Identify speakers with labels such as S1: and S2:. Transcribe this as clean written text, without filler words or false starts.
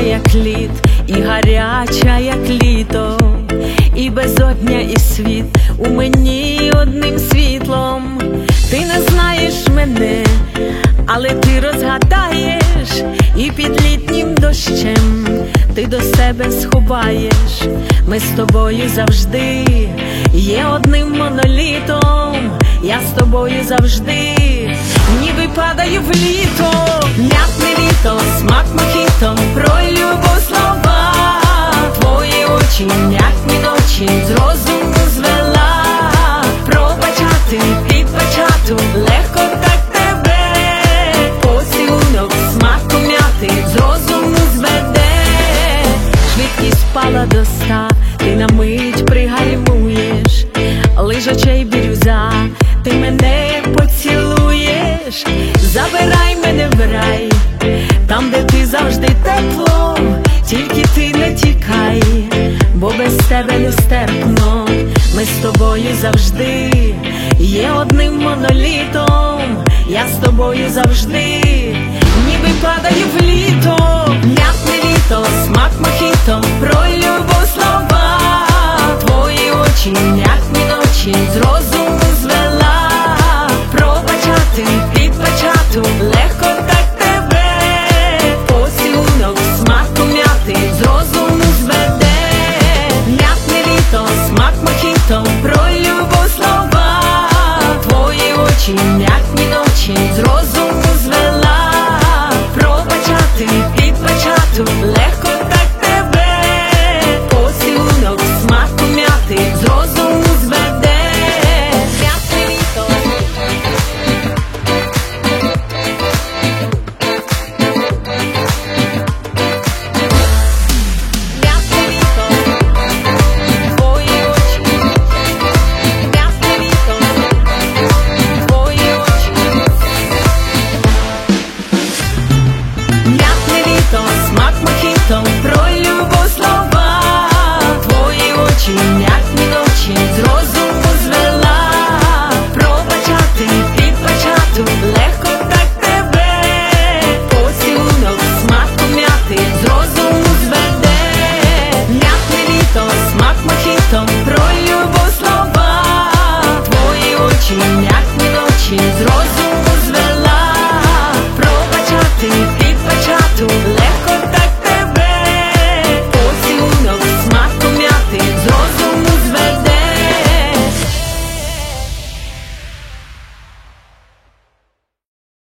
S1: як лід, і гаряча, як літо, і безодня, і світ у мені одним світлом. Ти не знаєш мене, але ти розгадаєш, і під літнім дощем ти до себе сховаєш. Ми з тобою завжди є одним монолітом. Я з тобою завжди ніби падаю в літо. М'ятне літо, смак мохіто, про любов слова. Твої очі, м'ятні ночі, з розуму звела. Пробачати, підбачати, легко так тебе. Поцілунок, смак м'яти, з розуму зведе. Швидкість впала до 100, ти на мить пригальмуєш. Лиш очей бірюза, ти мене поцілуєш. Забирай мене в рай, там, де ти завжди тепло. Тільки ти не тікай, бо без тебе нестерпно. Ми з тобою завжди є одним монолітом. Я з тобою завжди ніби падаю в літо. М'ятне літо, смак мохіто, про любов слова. Твої очі, м'ятні ночі, з розуму звела. Пробачати, підбачати, легко так тебе. Поцілунок, смак м'яти, з розуму зведе. М'ятне літо, смак мохіто, про любов слова. Твої очі, м'ятні ночі, з розуму звела. Пробачати, підбачати, легко так тебе. Поцілунок, смак м'яти, з розуму зведе. М'ятне літо. М'ятне літо. Твої очі. М'ятне літо. Твої очі. М'ятне літо, смак мохіто.